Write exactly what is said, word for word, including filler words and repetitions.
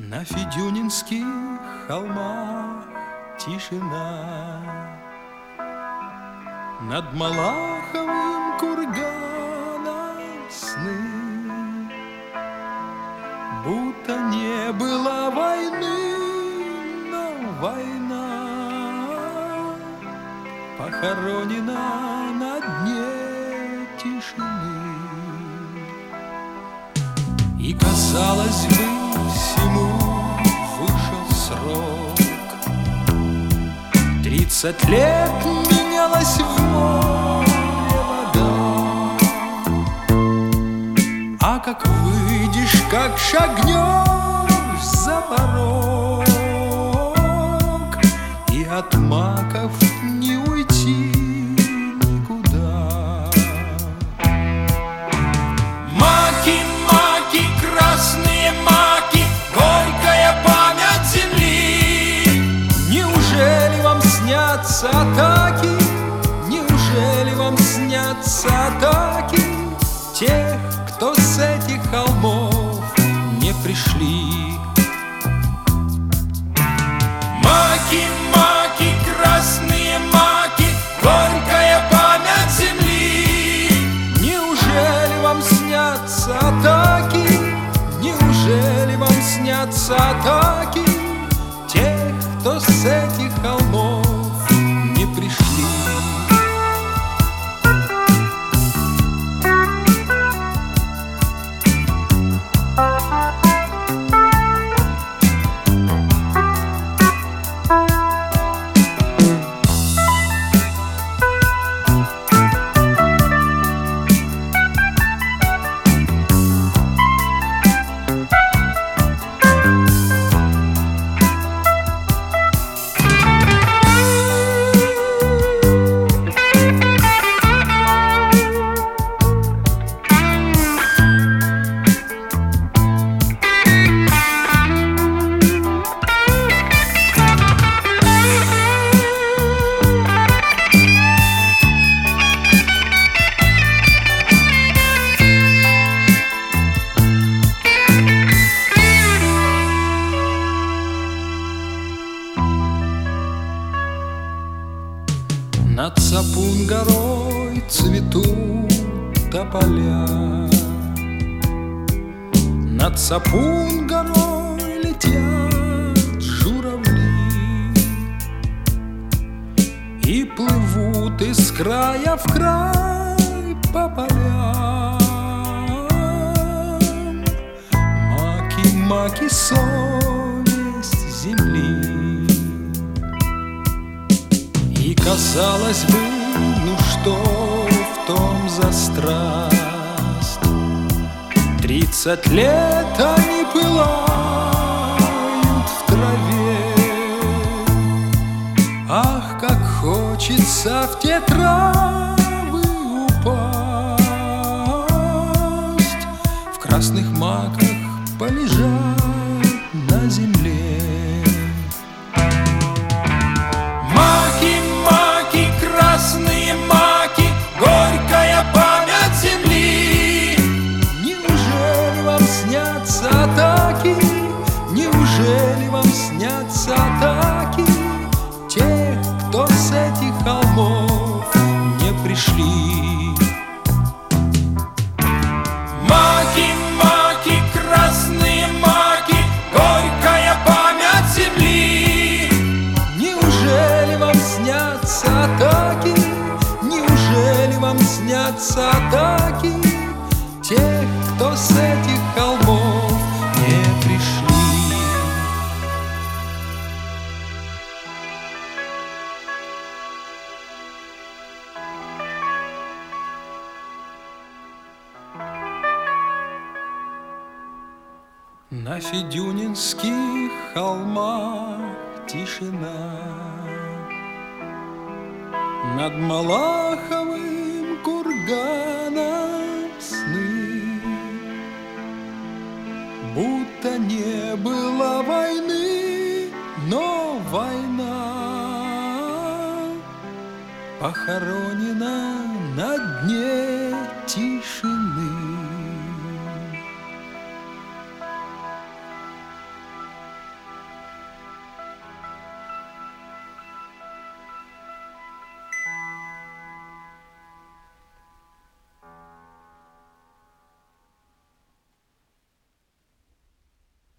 На Федюнинских холмах тишина, над Малаховым курганом сны, будто не было войны, но война похоронена на дне тишины. И казалось бы, всему вышел срок. Тридцать лет менялась в море вода, а как выйдешь, как шагнешь за порог, и от маков не уйти никуда. Маки, маки, красные маки, горькая память земли. Неужели вам снятся атаки? Неужели вам снятся атаки тех, кто с этих холмов не пришли? Маки, маки, красные маки, горькая память земли. Неужели вам снятся атаки? Неужели вам снятся атаки тех, кто с этих холмов не пришли? Над Сапун-горой цветут тополя, над Сапун-горой летят журавли и плывут из края в край по полям. Маки, маки, совесть земли. И казалось бы, ну что в том за страсть? Тридцать лет они пылают в траве. Ах, как хочется в те травы упасть, в красных маках полежать на земле. Красные маки, горькая память земли. Неужели вам снятся атаки? Неужели вам снятся атаки тех, кто с этих холмов не пришли? Маки, маки, красные маки, горькая память земли. Неужели вам снятся атаки? Неужели вам снятся атаки тех, кто с этих холмов не пришли? На Федюнинских холмах тишина, над Малаховым курганом сны, будто не было войны, но война похоронена на дне тишины.